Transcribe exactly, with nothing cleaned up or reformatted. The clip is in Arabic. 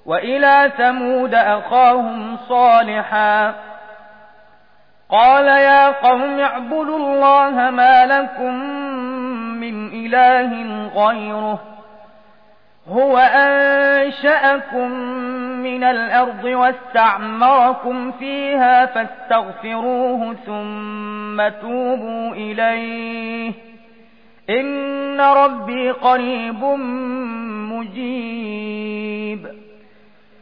وإلى ثمود أخاهم صالحا قال يا قوم اعبدوا الله ما لكم من إله غيره هو أنشأكم من الأرض واستعمركم فيها فاستغفروه ثم توبوا إليه إن ربي قريب مجيب